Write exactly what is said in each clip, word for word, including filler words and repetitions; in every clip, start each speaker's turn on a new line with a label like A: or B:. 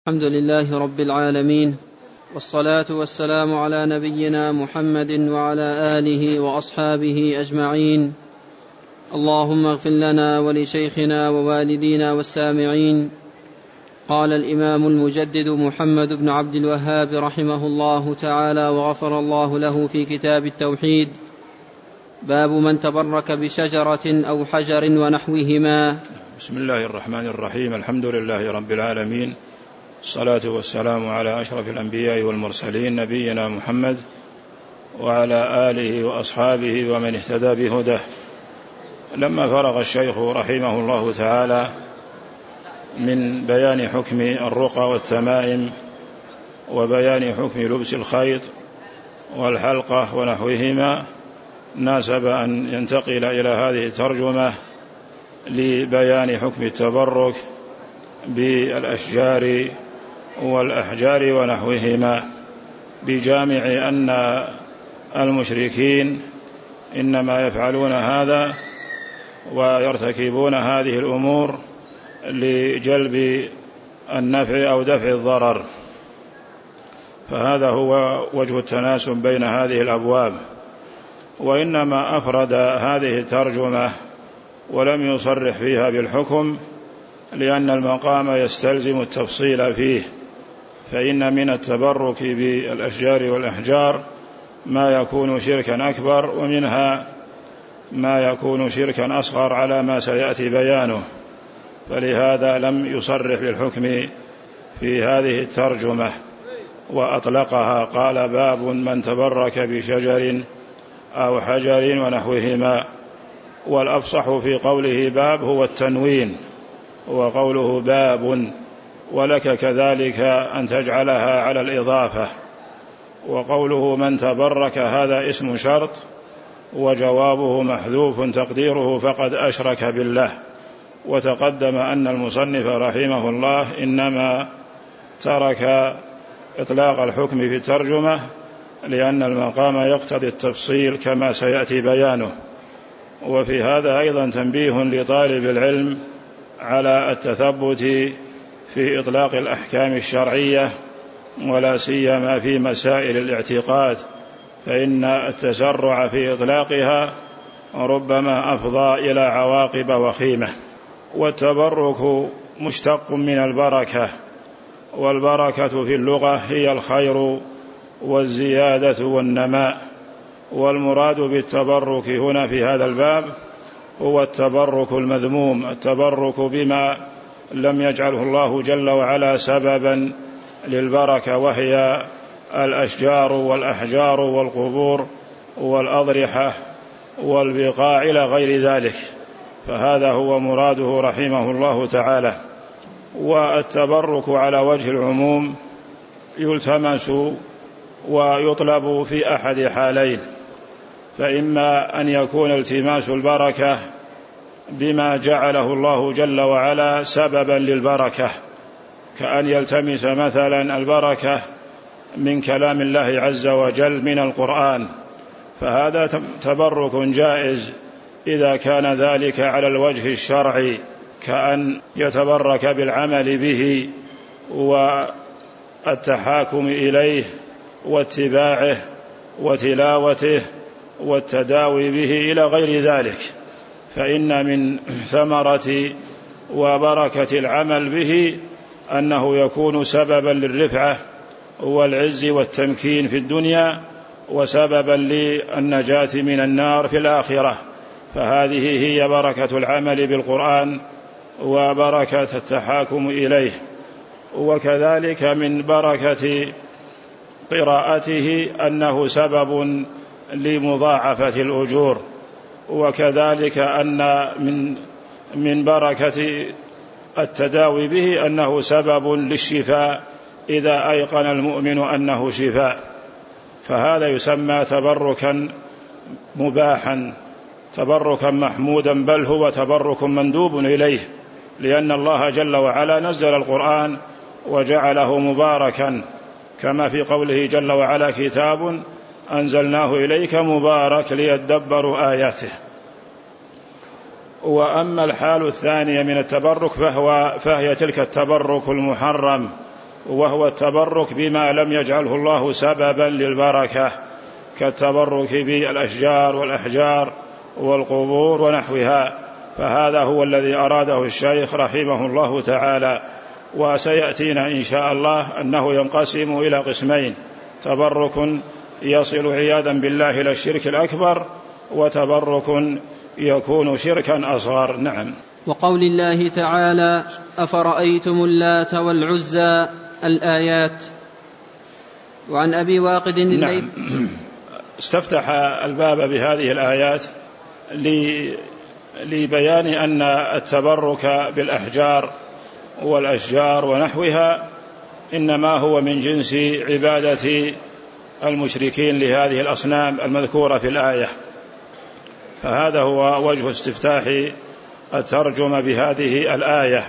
A: الحمد لله رب العالمين، والصلاة والسلام على نبينا محمد وعلى آله وأصحابه أجمعين. اللهم اغفر لنا ولشيخنا ووالدينا والسامعين. قال الإمام المجدد محمد بن عبد الوهاب رحمه الله تعالى وغفر الله له في كتاب التوحيد: باب من تبرك بشجرة أو حجر ونحوهما.
B: بسم الله الرحمن الرحيم. الحمد لله رب العالمين، الصلاة والسلام على أشرف الأنبياء والمرسلين، نبينا محمد وعلى آله وأصحابه ومن اهتدى بهداه. لما فرغ الشيخ رحمه الله تعالى من بيان حكم الرقى والتمائم وبيان حكم لبس الخيط والحلقة ونحوهما، ناسب أن ينتقل إلى هذه الترجمة لبيان حكم التبرك بالأشجار والأحجار ونحوهما، بجامع أن المشركين إنما يفعلون هذا ويرتكبون هذه الأمور لجلب النفع أو دفع الضرر، فهذا هو وجه التناسب بين هذه الأبواب. وإنما أفرد هذه الترجمة ولم يصرح فيها بالحكم لأن المقام يستلزم التفصيل فيه، فإن من التبرك بالأشجار والأحجار ما يكون شركا أكبر، ومنها ما يكون شركا أصغر على ما سيأتي بيانه، فلهذا لم يصرح بالحكم في هذه الترجمة وأطلقها. قال: باب من تبرك بشجر أو حجر ونحوهما. والأفصح في قوله باب هو التنوين، وقوله باب، ولك كذلك أن تجعلها على الإضافة. وقوله من تبرك هذا اسم شرط، وجوابه محذوف تقديره فقد أشرك بالله. وتقدم أن المصنف رحمه الله إنما ترك إطلاق الحكم في الترجمة لأن المقام يقتضي التفصيل كما سيأتي بيانه. وفي هذا أيضا تنبيه لطالب العلم على التثبت في إطلاق الأحكام الشرعية، ولا سيما في مسائل الاعتقاد، فإن التسرع في إطلاقها ربما أفضى إلى عواقب وخيمة. والتبرك مشتق من البركة، والبركة في اللغة هي الخير والزيادة والنماء. والمراد بالتبرك هنا في هذا الباب هو التبرك المذموم، التبرك بما لم يجعله الله جل وعلا سببا للبركة، وهي الأشجار والأحجار والقبور والأضرحة والبقاع إلى غير ذلك، فهذا هو مراده رحمه الله تعالى. والتبرك على وجه العموم يلتمس ويطلب في أحد حالين: فإما أن يكون التماس البركة بما جعله الله جل وعلا سببا للبركة، كأن يلتمس مثلا البركة من كلام الله عز وجل من القرآن، فهذا تبرك جائز إذا كان ذلك على الوجه الشرعي، كأن يتبرك بالعمل به والتحاكم إليه واتباعه وتلاوته والتداوي به إلى غير ذلك، فإن من ثمرة وبركة العمل به أنه يكون سببا للرفعة والعز والتمكين في الدنيا، وسببا للنجاة من النار في الآخرة، فهذه هي بركة العمل بالقرآن وبركة التحاكم إليه. وكذلك من بركة قراءته أنه سبب لمضاعفة الأجور، وكذلك أن من من بركة التداوي به أنه سبب للشفاء إذا أيقن المؤمن أنه شفاء، فهذا يسمى تبركا مباحا، تبركا محمودا، بل هو تبرك مندوب إليه، لأن الله جل وعلا نزل القرآن وجعله مباركا، كما في قوله جل وعلا: كتاب أنزلناه إليك مبارك ليدبروا آياته. وأما الحال الثانية من التبرك فهو فهي تلك التبرك المحرم وهو التبرك بما لم يجعله الله سببا للبركة، كالتبرك بالأشجار والأحجار والقبور ونحوها، فهذا هو الذي أراده الشيخ رحمه الله تعالى. وسيأتينا إن شاء الله أنه ينقسم إلى قسمين: تبرك يصل عياذا بالله إلى الشرك الأكبر، وتبرك يكون شركا أصغر. نعم.
A: وقول الله تعالى: أفرأيتم اللات والعزى، الآيات. وعن أبي واقد الليث.
B: نعم. استفتح الباب بهذه الآيات لبيان أن التبرك بالأحجار والأشجار ونحوها إنما هو من جنس عبادة المشركين لهذه الأصنام المذكورة في الآية، فهذا هو وجه استفتاح الترجمة بهذه الآية.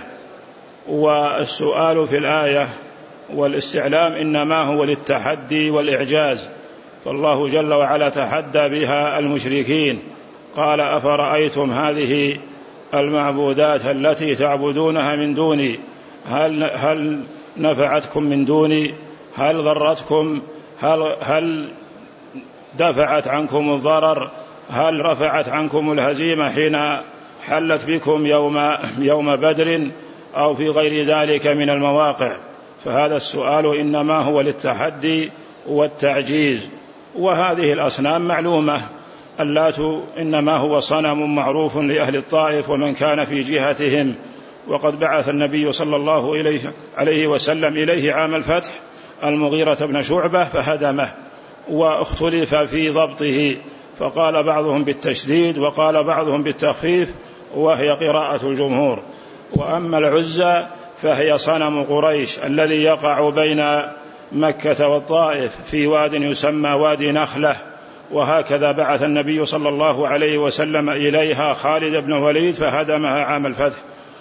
B: والسؤال في الآية والاستعلام إنما هو للتحدي والإعجاز، فالله جل وعلا تحدى بها المشركين، قال: أفرأيتم هذه المعبودات التي تعبدونها من دوني، هل, هل نفعتكم من دوني؟ هل ضرتكم؟ هل, هل دفعت عنكم الضرر؟ هل رفعت عنكم الهزيمة حين حلت بكم يوم, يوم بدر أو في غير ذلك من المواقع؟ فهذا السؤال إنما هو للتحدي والتعجيز. وهذه الأصنام معلومة، اللات إنما هو صنم معروف لأهل الطائف ومن كان في جهتهم، وقد بعث النبي صلى الله عليه وسلم إليه عام الفتح المغيرة بن شعبة فهدمه، واختلف في ضبطه، فقال بعضهم بالتشديد وقال بعضهم بالتخفيف، وهي قراءة الجمهور. وأما العزى فهي صنم قريش الذي يقع بين مكة والطائف في واد يسمى وادي نخلة، وهكذا بعث النبي صلى الله عليه وسلم إليها خالد بن الوليد فهدمها عام الفتح.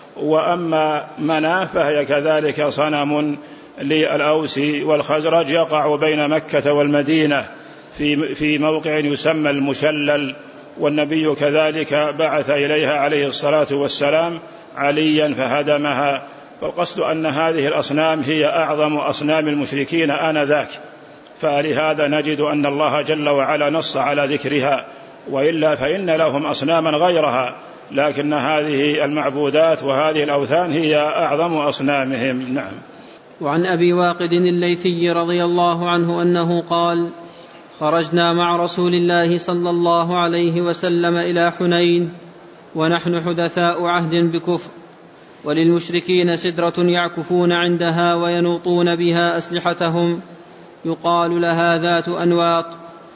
B: وأما مناة فهي كذلك صنم للأوس والخزرج يقع بين مكة والمدينة في في موقع يسمى المشلل، والنبي كذلك بعث إليها عليه الصلاة والسلام عليا فهدمها. فالقصد أن هذه الأصنام هي أعظم أصنام المشركين آنذاك، فلهذا نجد أن الله جل وعلا نص على ذكرها، وإلا فإن لهم أصناما غيرها، لكن هذه المعبودات وهذه الأوثان هي أعظم أصنامهم. نعم.
A: وعن أبي واقد الليثي رضي الله عنه أنه قال: خرجنا مع رسول الله صلى الله عليه وسلم إلى حنين ونحن حدثاء عهد بكفر، وللمشركين سدرة يعكفون عندها وينوطون بها أسلحتهم يقال لها ذات أنواط،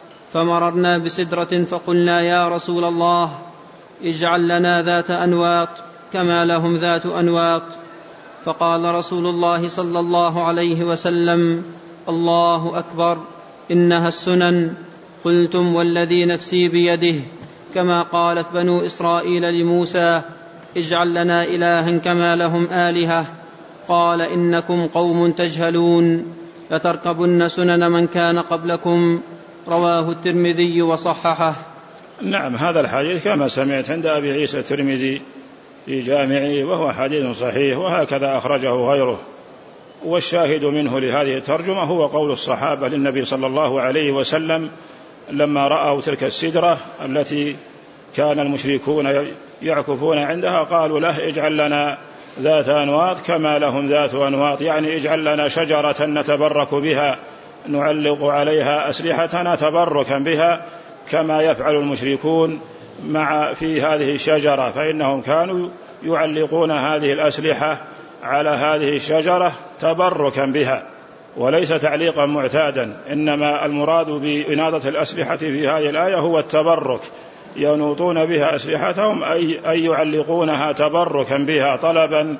A: فمررنا بسدرة فقلنا: يا رسول الله، اجعل لنا ذات أنواط كما لهم ذات أنواط. فقال رسول الله صلى الله عليه وسلم: الله أكبر، إنها السنن. قلتم: والذي نفسي بيده، كما قالت بنو إسرائيل لموسى: اجعل لنا إلها كما لهم آلهة. قال: إنكم قوم تجهلون، لتركبن سنن من كان قبلكم. رواه الترمذي وصححه.
B: نعم. هذا الحديث كما سمعت عند أبي عيسى الترمذي في جامعه، وهو حديث صحيح، وهكذا أخرجه غيره. والشاهد منه لهذه الترجمة هو قول الصحابة للنبي صلى الله عليه وسلم لما رأوا تلك السدرة التي كان المشركون يعكفون عندها، قالوا له: اجعل لنا ذات أنواط كما لهم ذات أنواط، يعني اجعل لنا شجرة نتبرك بها نعلق عليها أسلحتنا تبركا بها كما يفعل المشركون مع في هذه الشجرة، فإنهم كانوا يعلقون هذه الأسلحة على هذه الشجرة تبركا بها وليس تعليقا معتادا، إنما المراد بإناضة الأسلحة في هذه الآية هو التبرك، ينوطون بها أسلحتهم أي, أي يعلقونها تبركا بها طلبا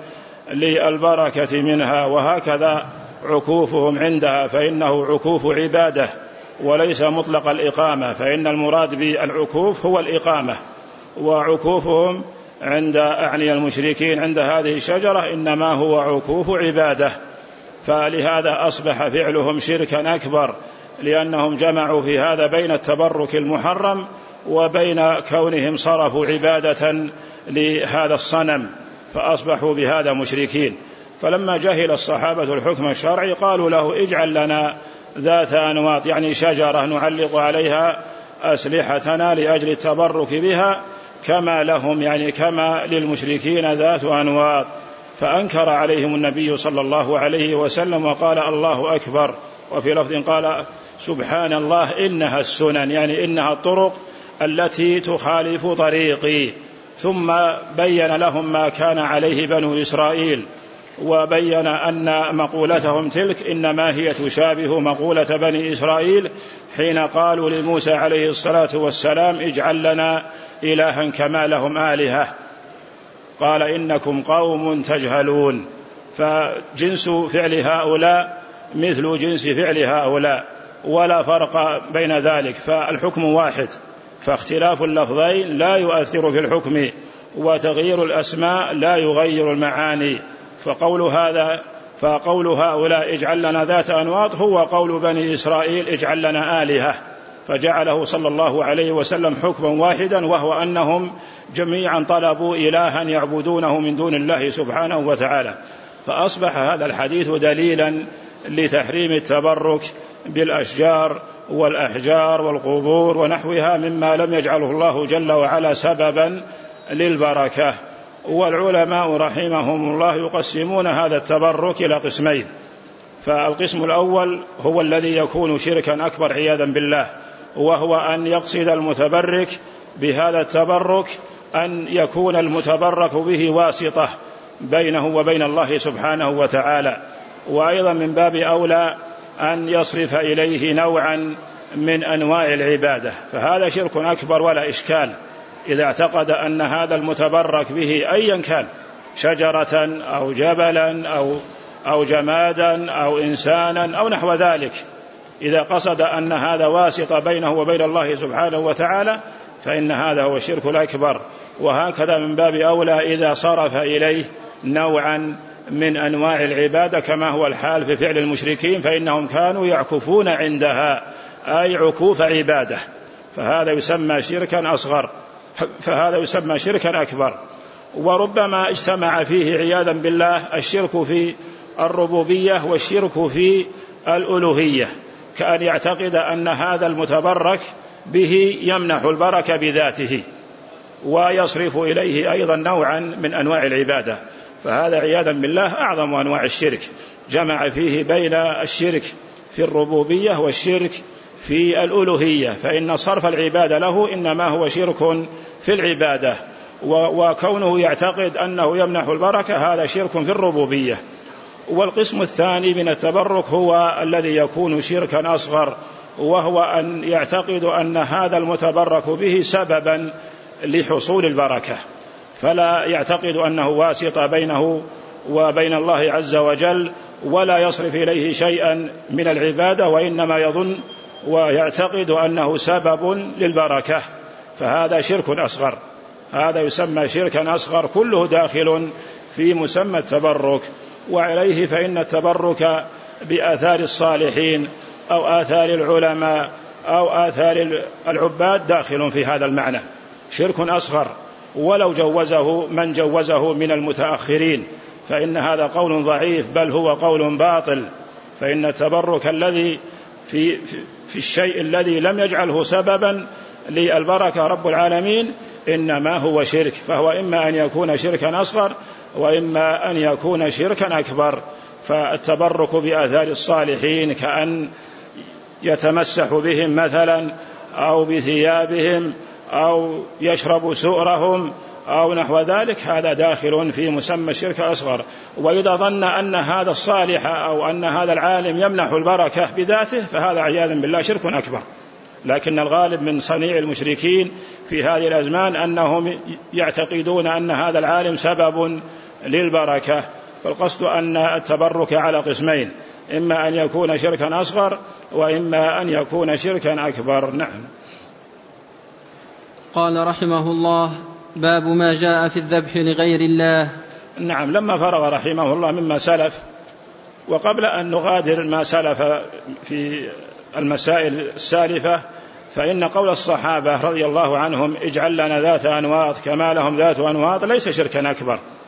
B: للبركة منها. وهكذا عكوفهم عندها، فإنه عكوف عبادة وليس مطلق الإقامة، فإن المراد بالعكوف هو الإقامة، وعكوفهم عند أعني المشركين عند هذه الشجرة إنما هو عكوف عبادة، فلهذا أصبح فعلهم شركا أكبر، لأنهم جمعوا في هذا بين التبرك المحرم وبين كونهم صرفوا عبادة لهذا الصنم، فأصبحوا بهذا مشركين. فلما جهل الصحابة الحكم الشرعي قالوا له اجعل لنا ذات أنواط، يعني شجرة نعلق عليها أسلحتنا لأجل التبرك بها كما لهم، يعني كما للمشركين ذات أنواط. فأنكر عليهم النبي صلى الله عليه وسلم وقال الله أكبر، وفي لفظ قال سبحان الله إنها السنن، يعني إنها الطرق التي تخالف طريقي. ثم بين لهم ما كان عليه بنو إسرائيل، وبين أن مقولتهم تلك إنما هي تشابه مقولة بني إسرائيل حين قالوا لموسى عليه الصلاة والسلام اجعل لنا إلها كما لهم آلهة، قال إنكم قوم تجهلون. فجنس فعل هؤلاء مثل جنس فعل هؤلاء ولا فرق بين ذلك، فالحكم واحد، فاختلاف اللفظين لا يؤثر في الحكم، وتغيير الأسماء لا يغير المعاني. فقول هذا فقول هؤلاء اجعل لنا ذات أنواط هو قول بني إسرائيل اجعل لنا آلهة، فجعله صلى الله عليه وسلم حكما واحدا، وهو أنهم جميعا طلبوا إلها يعبدونه من دون الله سبحانه وتعالى. فأصبح هذا الحديث دليلا لتحريم التبرك بالأشجار والأحجار والقبور ونحوها مما لم يجعله الله جل وعلا سببا للبركة. والعلماء رحمهم الله يقسمون هذا التبرك إلى قسمين، فالقسم الأول هو الذي يكون شركا أكبر عياذا بالله، وهو أن يقصد المتبرك بهذا التبرك أن يكون المتبرك به واسطة بينه وبين الله سبحانه وتعالى، وأيضا من باب أولى أن يصرف إليه نوعا من أنواع العبادة، فهذا شرك أكبر ولا إشكال إذا اعتقد أن هذا المتبرك به أيا كان شجرة أو جبلا أو أو جمادا أو إنسانا أو نحو ذلك، إذا قصد أن هذا واسطة بينه وبين الله سبحانه وتعالى فإن هذا هو الشرك الأكبر. وهكذا من باب أولى إذا صرف إليه نوعا من أنواع العبادة كما هو الحال في فعل المشركين، فإنهم كانوا يعكفون عندها أي عكوف عبادة، فهذا يسمى شركا أصغر، فهذا يسمى شركا أكبر. وربما اجتمع فيه عياذا بالله الشرك في الربوبية والشرك في الألوهية، كأن يعتقد أن هذا المتبرك به يمنح البركة بذاته ويصرف إليه أيضا نوعا من أنواع العبادة، فهذا عياذا بالله أعظم أنواع الشرك، جمع فيه بين الشرك في الربوبية والشرك في الألوهية، فإن صرف العبادة له إنما هو شرك في العبادة، وكونه يعتقد أنه يمنح البركة هذا شرك في الربوبية. والقسم الثاني من التبرك هو الذي يكون شركا أصغر، وهو أن يعتقد أن هذا المتبرك به سببا لحصول البركة، فلا يعتقد أنه واسطة بينه وبين الله عز وجل، ولا يصرف إليه شيئا من العبادة، وإنما يظن ويعتقد أنه سبب للبركة، فهذا شرك أصغر، هذا يسمى شركا أصغر، كله داخل في مسمى التبرك. وعليه فإن التبرك بآثار الصالحين أو آثار العلماء أو آثار العباد داخل في هذا المعنى، شرك أصغر، ولو جوزه من جوزه من المتأخرين فإن هذا قول ضعيف، بل هو قول باطل، فإن التبرك الذي في, في الشيء الذي لم يجعله سببا للبركة رب العالمين إنما هو شرك، فهو إما أن يكون شركا أصغر وإما أن يكون شركا أكبر. فالتبرك بآثار الصالحين كأن يتمسح بهم مثلا أو بثيابهم أو يشرب سؤرهم أو نحو ذلك، هذا داخل في مسمى الشرك الأصغر. وإذا ظن أن هذا الصالح أو أن هذا العالم يمنح البركة بذاته فهذا عياذا بالله شرك أكبر. لكن الغالب من صنيع المشركين في هذه الأزمان أنهم يعتقدون أن هذا العالم سبب للبركة. فالقصد أن التبرك على قسمين، إما أن يكون شركا أصغر وإما أن يكون شركا أكبر. نعم.
A: قال رحمه الله: باب ما جاء في الذبح لغير الله.
B: نعم. لما فرغ رحمه الله مما سلف، وقبل أن نغادر ما سلف في المسائل السالفة، فإن قول الصحابة رضي الله عنهم اجعل لنا ذات أنواط كما لهم ذات أنواط ليس شركا أكبر،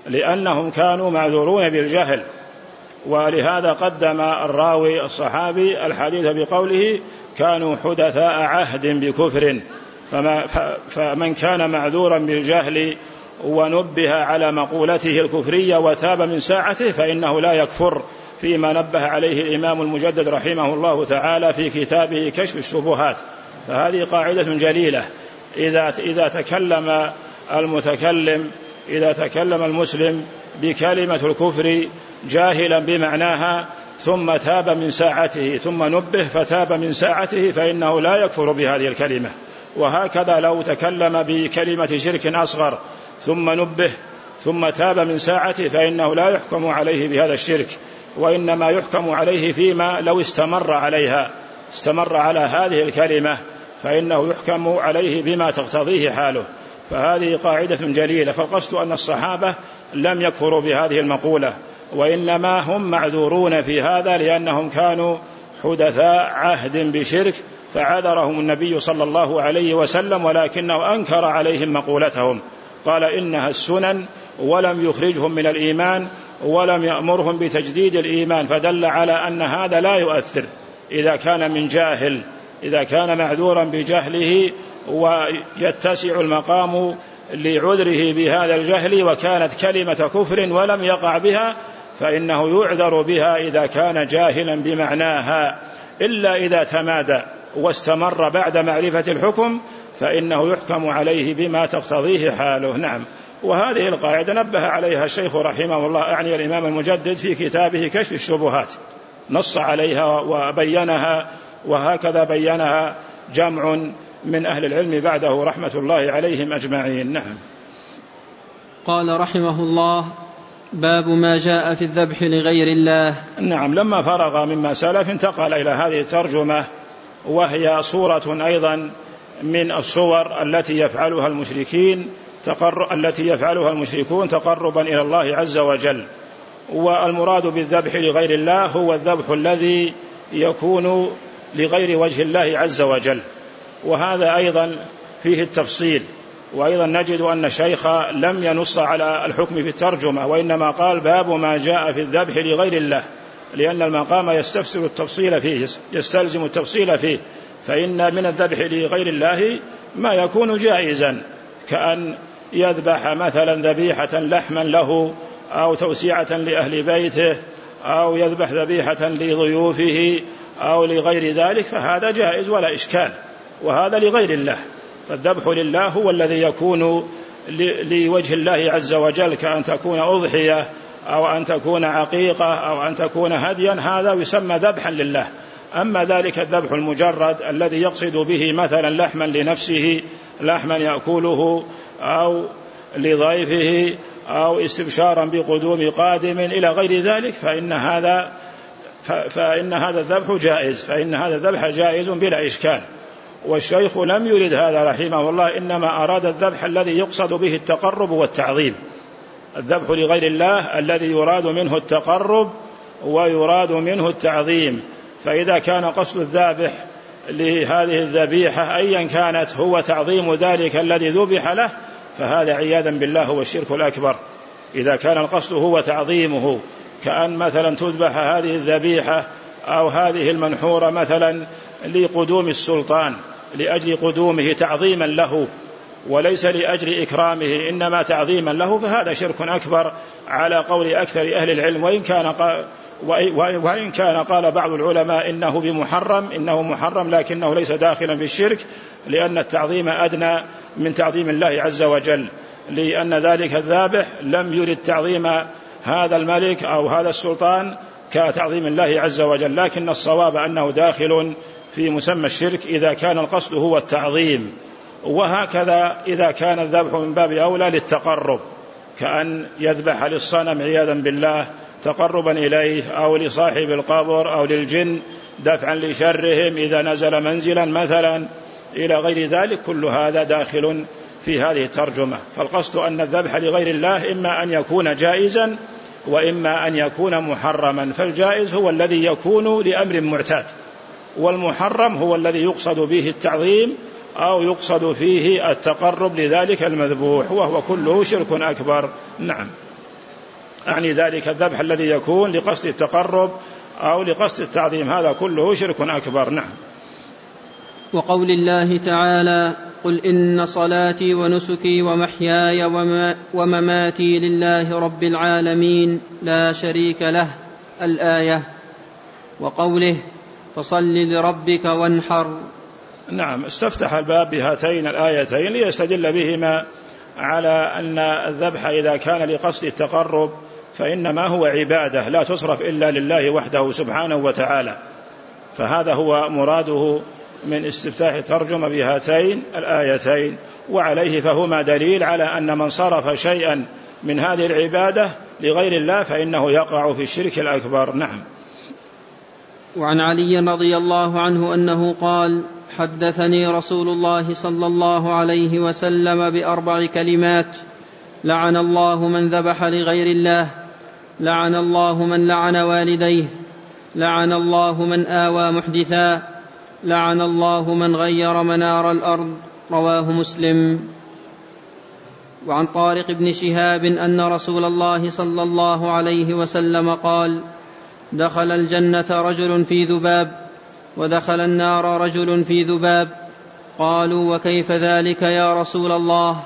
B: لأنهم كانوا معذورون بالجهل. ولهذا قدم الراوي الصحابي الحديث بقوله كانوا حدثاء عهد بكفر، فما فمن كان معذورا بالجهل ونبه على مقولته الكفرية وتاب من ساعته فإنه لا يكفر، فيما نبه عليه الإمام المجدد رحمه الله تعالى في كتابه كشف الشبهات. فهذه قاعدة جليلة، إذا إذا تكلم المتكلم إذا تكلم المسلم بكلمة الكفر جاهلا بمعناها ثم تاب من ساعته ثم نبه فتاب من ساعته فإنه لا يكفر بهذه الكلمة. وهكذا لو تكلم بكلمة شرك أصغر ثم نبه ثم تاب من ساعته فإنه لا يحكم عليه بهذا الشرك، وإنما يحكم عليه فيما لو استمر عليها استمر على هذه الكلمة فإنه يحكم عليه بما تقتضيه حاله. فهذه قاعدة جليلة. فالقصد أن الصحابة لم يكفروا بهذه المقولة، وإنما هم معذورون في هذا لأنهم كانوا حدثاء عهد بشرك فعذرهم النبي صلى الله عليه وسلم، ولكنه أنكر عليهم مقولتهم، قال إنها السنن، ولم يخرجهم من الإيمان ولم يأمرهم بتجديد الإيمان، فدل على أن هذا لا يؤثر إذا كان من جاهل، إذا كان معذورا بجهله ويتسع المقام لعذره بهذا الجهل وكانت كلمة كفر ولم يقع بها فإنه يعذر بها إذا كان جاهلا بمعناها، إلا إذا تمادى واستمر بعد معرفة الحكم فإنه يحكم عليه بما تقتضيه حاله. نعم. وهذه القاعدة نبه عليها الشيخ رحمه الله، أعني الإمام المجدد، في كتابه كشف الشبهات، نص عليها وبينها، وهكذا بينها جمع من أهل العلم بعده رحمة الله عليهم أجمعين. نعم.
A: قال رحمه الله: باب ما جاء في الذبح لغير الله.
B: نعم. لما فرغ مما سلف انتقل إلى هذه الترجمة، وهي صورة أيضا من الصور التي يفعلها المشركين تقر... التي يفعلها المشركون تقربا إلى الله عز وجل. والمراد بالذبح لغير الله هو الذبح الذي يكون لغير وجه الله عز وجل، وهذا أيضا فيه التفصيل. وأيضا نجد أن الشيخ لم ينص على الحكم في الترجمة، وإنما قال باب ما جاء في الذبح لغير الله، لأن المقام يستفسر التفصيل فيه يستلزم التفصيل فيه. فإن من الذبح لغير الله ما يكون جائزا، كأن يذبح مثلا ذبيحة لحما له أو توسيعة لأهل بيته، أو يذبح ذبيحة لضيوفه أو لغير ذلك، فهذا جائز ولا إشكال، وهذا لغير الله. فالذبح لله هو الذي يكون لوجه الله عز وجل، كأن تكون أضحية أو أن تكون عقيقة أو أن تكون هديا، هذا يسمى ذبحا لله. أما ذلك الذبح المجرد الذي يقصد به مثلا لحما لنفسه، لحما يأكله، أو لضيفه، أو استبشارا بقدوم قادم إلى غير ذلك، فإن هذا فإن هذا الذبح جائز، فإن هذا الذبح جائز بلا إشكال. والشيخ لم يرد هذا رحمه الله، إنما أراد الذبح الذي يقصد به التقرب والتعظيم، الذبح لغير الله الذي يراد منه التقرب ويراد منه التعظيم. فإذا كان قصد الذابح لهذه الذبيحة أيا كانت هو تعظيم ذلك الذي ذبح له، فهذا عياذا بالله هو الشرك الأكبر. إذا كان القصد هو تعظيمه، كأن مثلا تذبح هذه الذبيحة أو هذه المنحورة مثلا لقدوم السلطان، لأجل قدومه تعظيما له وليس لأجل إكرامه، إنما تعظيما له، فهذا شرك أكبر على قول أكثر أهل العلم. وإن كان قال وإن كان قال بعض العلماء إنه بمحرم إنه محرم لكنه ليس داخلا في الشرك، لأن التعظيم أدنى من تعظيم الله عز وجل، لأن ذلك الذابح لم يرد تعظيم هذا الملك أو هذا السلطان كتعظيم الله عز وجل، لكن الصواب أنه داخل في مسمى الشرك إذا كان القصد هو التعظيم. وهكذا إذا كان الذبح من باب أولى للتقرب، كأن يذبح للصنم عياذا بالله تقربا إليه، أو لصاحب القبر أو للجن دفعا لشرهم إذا نزل منزلا مثلا إلى غير ذلك، كل هذا داخل في هذه الترجمة. فالقصد أن الذبح لغير الله إما أن يكون جائزا وإما أن يكون محرما، فالجائز هو الذي يكون لأمر معتاد، والمحرم هو الذي يقصد به التعظيم أو يقصد فيه التقرب لذلك المذبوح، وهو كله شرك أكبر. نعم. أعني ذلك الذبح الذي يكون لقصد التقرب أو لقصد التعظيم، هذا كله شرك أكبر. نعم.
A: وقول الله تعالى: قل إن صلاتي ونسكي ومحياي ومماتي لله رب العالمين لا شريك له، الآية. وقوله: فصل لربك وانحر.
B: نعم، استفتح الباب بهاتين الآيتين ليستدل بهما على أن الذبح إذا كان لقصد التقرب فإنما هو عبادة لا تصرف إلا لله وحده سبحانه وتعالى، فهذا هو مراده من استفتاح ترجمة بهاتين الآيتين، وعليه فهما دليل على أن من صرف شيئا من هذه العبادة لغير الله فإنه يقع في الشرك الأكبر. نعم.
A: وعن علي رضي الله عنه أنه قال: حدثني رسول الله صلى الله عليه وسلم بأربع كلمات: لعن الله من ذبح لغير الله، لعن الله من لعن والديه، لعن الله من آوى محدثا، لعن الله من غير منار الأرض. رواه مسلم. وعن طارق بن شهاب أن رسول الله صلى الله عليه وسلم قال: دخل الجنة رجل في ذباب، ودخل النار رجل في ذباب. قالوا: وكيف ذلك يا رسول الله؟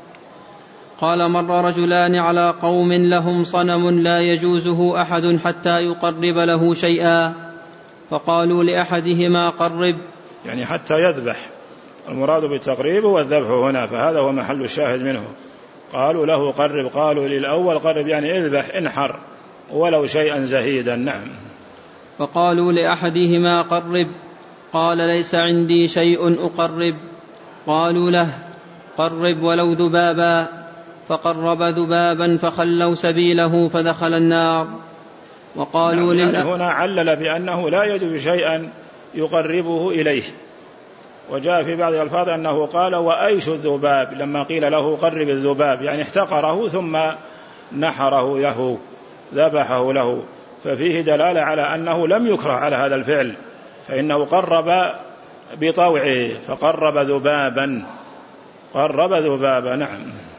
A: قال: مر رجلان على قوم لهم صنم لا يجوزه أحد حتى يقرب له شيئا، فقالوا لأحدهما: قرب،
B: يعني حتى يذبح، المراد بالتقريب هو الذبح هنا، فهذا هو محل الشاهد منه. قالوا له: قرب، قالوا للأول قرب يعني اذبح، انحر ولو شيئا زهيدا. نعم.
A: فقالوا لأحدهما: قرب. قال: ليس عندي شيء أقرب. قالوا له: قرب ولو ذبابا. فقرب ذبابا فخلوا سبيله فدخل النار. وقالوا
B: نعم،
A: للأ...
B: يعني هنا علل بأنه لا يجب شيئا يقربه إليه. وجاء في بعض الألفاظ أنه قال: وأيش الذباب، لما قيل له قرب الذباب يعني احتقره ثم نحره له، ذبحه له، ففيه دلالة على أنه لم يكره على هذا الفعل، فإنه قرب بطوعه، فقرب ذبابا، قرب ذبابا. نعم.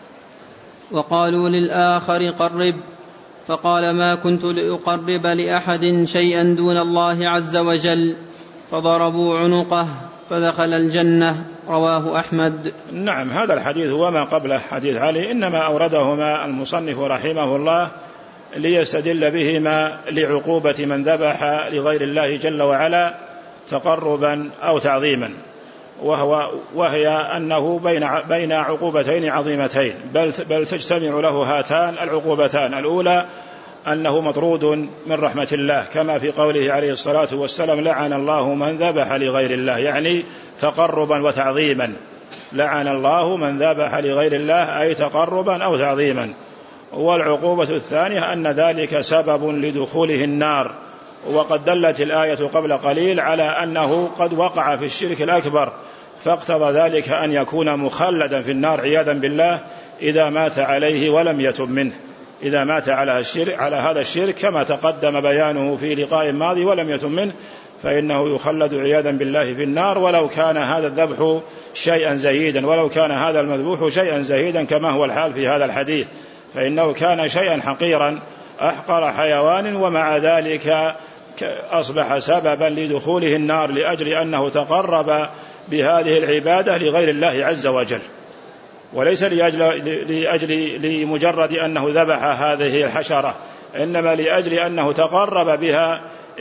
A: وقالوا للآخر: قرب. فقال: ما كنت لأقرب لأحد شيئا دون الله عز وجل. فضربوا عنقه فدخل الجنة. رواه أحمد.
B: نعم، هذا الحديث هو ما قبله حديث علي، إنما أوردهما المصنف رحمه الله ليستدل بهما لعقوبة من ذبح لغير الله جل وعلا تقربا أو تعظيما، وهو وهي أنه بين بين عقوبتين عظيمتين، بل بل تجتمع له هاتان العقوبتان. الأولى أنه مطرود من رحمة الله، كما في قوله عليه الصلاة والسلام: لعن الله من ذبح لغير الله، يعني تقربا وتعظيما. لعن الله من ذبح لغير الله أي تقربا أو تعظيما. والعقوبة الثانية أن ذلك سبب لدخوله النار، وقد دلت الآية قبل قليل على أنه قد وقع في الشرك الأكبر، فاقتضى ذلك أن يكون مخلدا في النار عياذا بالله إذا مات عليه ولم يتب منه. إذا مات على الشرك على هذا الشرك كما تقدم بيانه في لقاء ماضي ولم يتب منه، فإنه يخلد عياذا بالله في النار، ولو كان هذا الذبح شيئا زهيدا، ولو كان هذا المذبوح شيئا زهيدا كما هو الحال في هذا الحديث، فإنه كان شيئا حقيرا أحقر حيوان، ومع ذلك أصبح سببا لدخوله النار لأجل أنه تقرب بهذه العبادة لغير الله عز وجل، وليس لأجل, لأجل لمجرد أنه ذبح هذه الحشرة، إنما لأجل أنه تقرب بها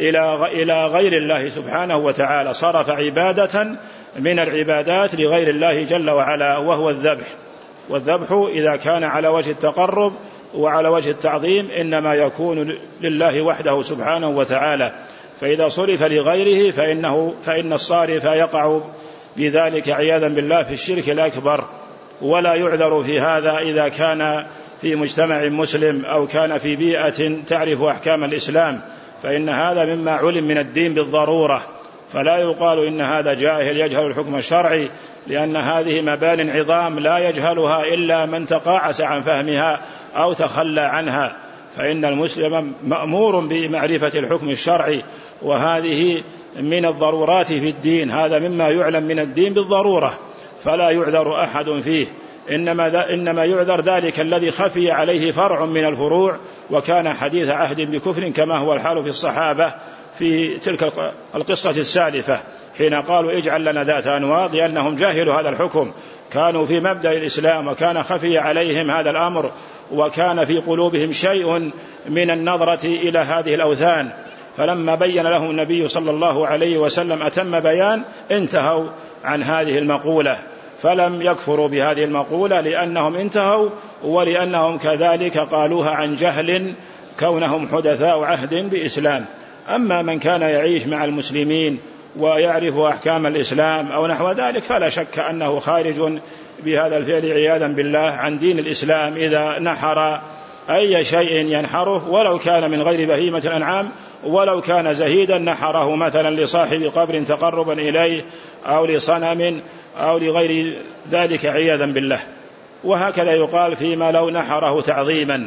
B: إلى غير الله سبحانه وتعالى، صرف عبادة من العبادات لغير الله جل وعلا وهو الذبح. والذبح إذا كان على وجه التقرب وعلى وجه التعظيم إنما يكون لله وحده سبحانه وتعالى، فإذا صرف لغيره فإنه فإن الصارف يقع بذلك عياذا بالله في الشرك الأكبر، ولا يعذر في هذا إذا كان في مجتمع مسلم أو كان في بيئة تعرف أحكام الإسلام، فإن هذا مما علم من الدين بالضرورة، فلا يقال إن هذا جاهل يجهل الحكم الشرعي، لأن هذه مبان عظام لا يجهلها إلا من تقاعس عن فهمها أو تخلى عنها، فإن المسلم مأمور بمعرفة الحكم الشرعي، وهذه من الضرورات في الدين، هذا مما يعلم من الدين بالضرورة، فلا يعذر أحد فيه. إنما, إنما يعذر ذلك الذي خفي عليه فرع من الفروع وكان حديث عهد بكفر كما هو الحال في الصحابة في تلك القصة السالفة حين قالوا اجعل لنا ذات أنواط، لأنهم جاهلوا هذا الحكم، كانوا في مبدأ الإسلام وكان خفي عليهم هذا الأمر، وكان في قلوبهم شيء من النظرة إلى هذه الأوثان، فلما بين لهم النبي صلى الله عليه وسلم أتم بيان انتهوا عن هذه المقولة، فلم يكفروا بهذه المقولة لأنهم انتهوا، ولأنهم كذلك قالوها عن جهل كونهم حدثاء عهد بإسلام. أما من كان يعيش مع المسلمين ويعرف أحكام الإسلام أو نحو ذلك فلا شك أنه خارج بهذا الفعل عياذا بالله عن دين الإسلام إذا نحر أي شيء ينحره ولو كان من غير بهيمة الأنعام، ولو كان زهيدا نحره مثلا لصاحب قبر تقربا إليه أو لصنم أو لغير ذلك عياذا بالله. وهكذا يقال فيما لو نحره تعظيما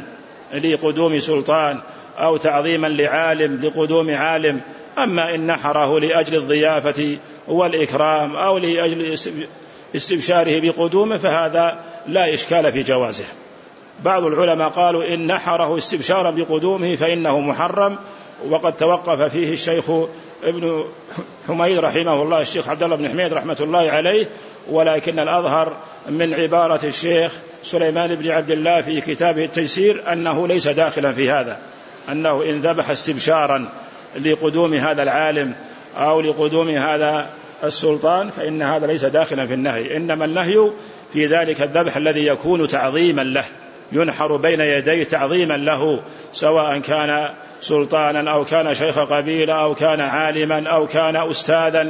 B: لقدوم سلطان أو تعظيما لعالم لقدوم عالم. أما إن نحره لأجل الضيافة والإكرام أو لأجل استبشاره بقدومه فهذا لا إشكال في جوازه. بعض العلماء قالوا إن نحره استبشارا بقدومه فإنه محرم، وقد توقف فيه الشيخ ابن حميد رحمه الله، الشيخ عبد الله بن حميد رحمة الله عليه، ولكن الأظهر من عبارة الشيخ سليمان بن عبد الله في كتابه التيسير أنه ليس داخلا في هذا، أنه إن ذبح استبشارا لقدوم هذا العالم أو لقدوم هذا السلطان فإن هذا ليس داخلا في النهي، إنما النهي في ذلك الذبح الذي يكون تعظيما له، ينحر بين يديه تعظيما له، سواء كان سلطانا أو كان شيخ قبيلة أو كان عالما أو كان أستاذا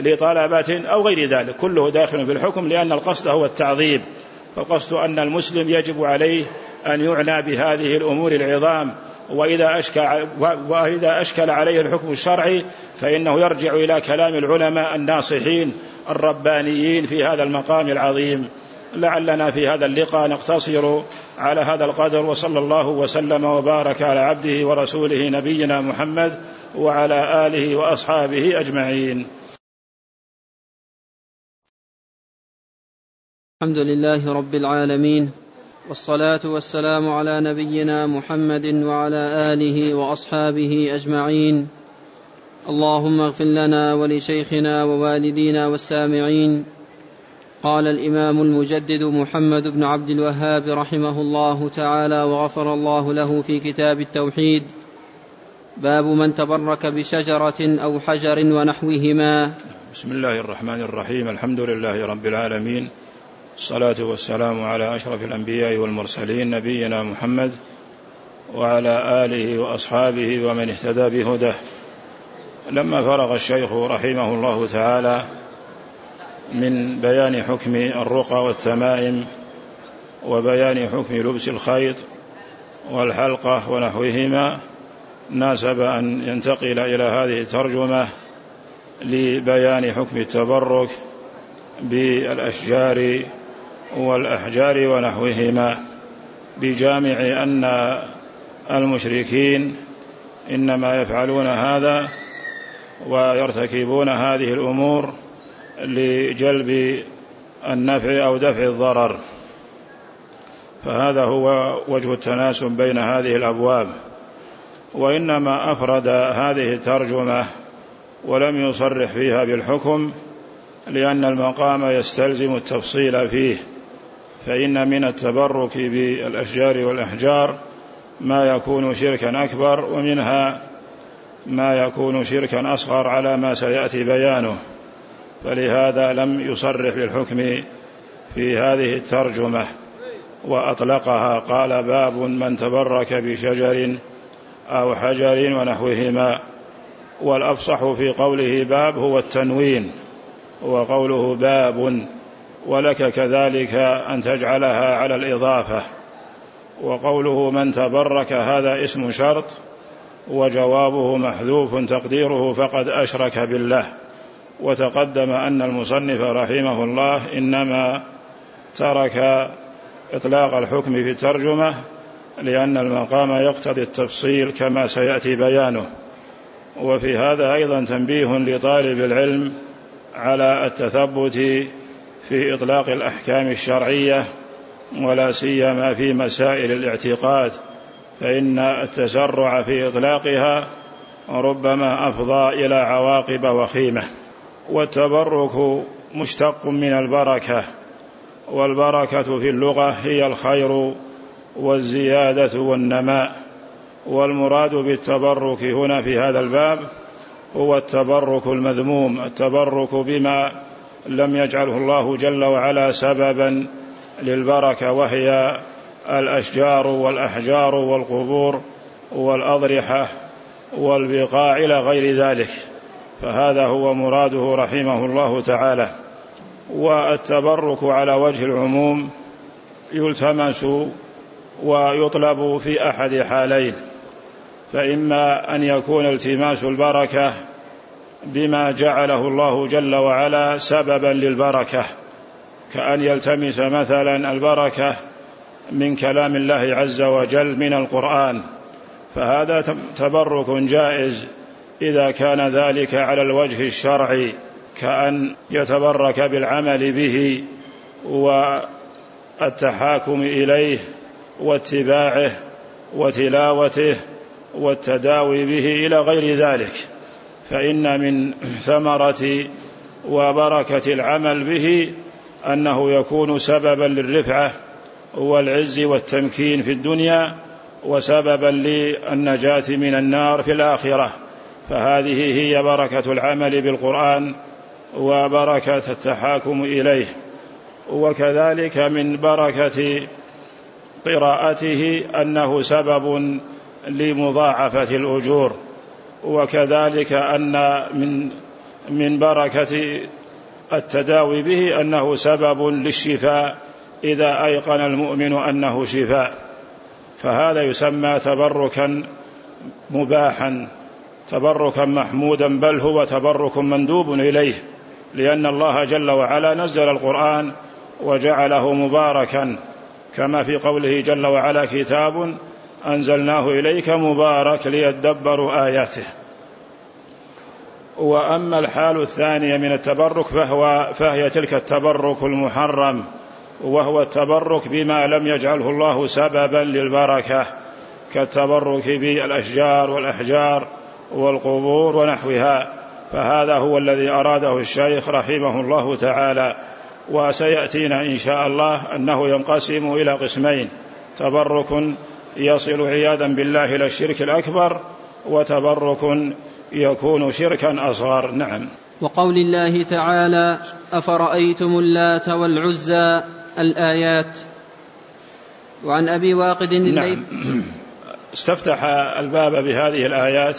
B: لطلبة أو غير ذلك، كله داخل في الحكم، لأن القصد هو التعظيم. فالقصد أن المسلم يجب عليه أن يعنى بهذه الأمور العظام، وإذا أشكل, وإذا أشكل عليه الحكم الشرعي فإنه يرجع إلى كلام العلماء الناصحين الربانيين في هذا المقام العظيم. لعلنا في هذا اللقاء نقتصر على هذا القدر، وصلى الله وسلم وبارك على عبده ورسوله نبينا محمد وعلى آله وأصحابه أجمعين.
A: الحمد لله رب العالمين، والصلاة والسلام على نبينا محمد وعلى آله وأصحابه أجمعين. اللهم اغفر لنا ولشيخنا ووالدينا والسامعين. قال الإمام المجدد محمد بن عبد الوهاب رحمه الله تعالى وغفر الله له في كتاب التوحيد: باب من تبرك بشجرة أو حجر ونحوهما.
B: بسم الله الرحمن الرحيم. الحمد لله رب العالمين، الصلاة والسلام على أشرف الأنبياء والمرسلين نبينا محمد وعلى آله وأصحابه ومن اهتدى بهداه. لما فرغ الشيخ رحمه الله تعالى من بيان حكم الرقى والتمائم وبيان حكم لبس الخيط والحلقة ونحوهما، ناسب أن ينتقل إلى هذه الترجمة لبيان حكم التبرك بالأشجار والأحجار ونحوهما، بجامع أن المشركين إنما يفعلون هذا ويرتكبون هذه الأمور لجلب النفع أو دفع الضرر، فهذا هو وجه التناسب بين هذه الأبواب. وإنما أفرد هذه الترجمة ولم يصرح فيها بالحكم لأن المقام يستلزم التفصيل فيه، فإن من التبرك بالأشجار والأحجار ما يكون شركا أكبر، ومنها ما يكون شركا أصغر على ما سيأتي بيانه، فلهذا لم يصرح بالحكم في هذه الترجمة وأطلقها. قال: باب من تبرك بشجر أو حجر ونحوهما. والأفصح في قوله باب هو التنوين، وقوله باب، ولك كذلك أن تجعلها على الإضافة. وقوله من تبرك هذا اسم شرط، وجوابه محذوف تقديره فقد أشرك بالله. وتقدم أن المصنف رحمه الله إنما ترك إطلاق الحكم في الترجمة لأن المقام يقتضي التفصيل كما سيأتي بيانه. وفي هذا أيضا تنبيه لطالب العلم على التثبت في إطلاق الأحكام الشرعية ولا سيما في مسائل الاعتقاد، فإن التسرع في إطلاقها ربما أفضى إلى عواقب وخيمة. والتبرك مشتق من البركة، والبركة في اللغة هي الخير والزيادة والنماء، والمراد بالتبرك هنا في هذا الباب هو التبرك المذموم، التبرك بما لم يجعله الله جل وعلا سببا للبركة، وهي الأشجار والأحجار والقبور والأضرحة والبقاع إلى غير ذلك، فهذا هو مراده رحمه الله تعالى. والتبرك على وجه العموم يلتمس ويطلب في أحد حالين، فإما أن يكون التماس البركة بما جعله الله جل وعلا سببا للبركة، كأن يلتمس مثلا البركة من كلام الله عز وجل من القرآن، فهذا تبرك جائز إذا كان ذلك على الوجه الشرعي، كأن يتبرك بالعمل به والتحاكم إليه واتباعه وتلاوته والتداوي به إلى غير ذلك، فإن من ثمرة وبركة العمل به أنه يكون سببا للرفعة والعز والتمكين في الدنيا، وسببا للنجاة من النار في الآخرة، فهذه هي بركة العمل بالقرآن وبركة التحاكم إليه. وكذلك من بركة قراءته أنه سبب لمضاعفة الأجور، وكذلك أن من من بركة التداوي به أنه سبب للشفاء إذا أيقن المؤمن أنه شفاء، فهذا يسمى تبركا مباحا، تبركا محمودا، بل هو تبرك مندوب إليه، لأن الله جل وعلا نزل القرآن وجعله مباركا، كما في قوله جل وعلا: كتاب أنزلناه إليك مبارك ليدبروا آياته. وأما الحال الثانية من التبرك فهو فهي تلك التبرك المحرم، وهو التبرك بما لم يجعله الله سببا للبركة، كالتبرك بالأشجار والأحجار والقبور ونحوها، فهذا هو الذي أراده الشيخ رحمه الله تعالى. وسيأتينا إن شاء الله أنه ينقسم إلى قسمين: تبرك يصل عياذا بالله إلى الشرك الأكبر، وتبرك يكون شركا أصغر. نعم.
A: وقول الله تعالى: أفرأيتم اللات والعزى، الآيات. وعن أبي واقد الليث.
B: نعم. استفتح الباب بهذه الآيات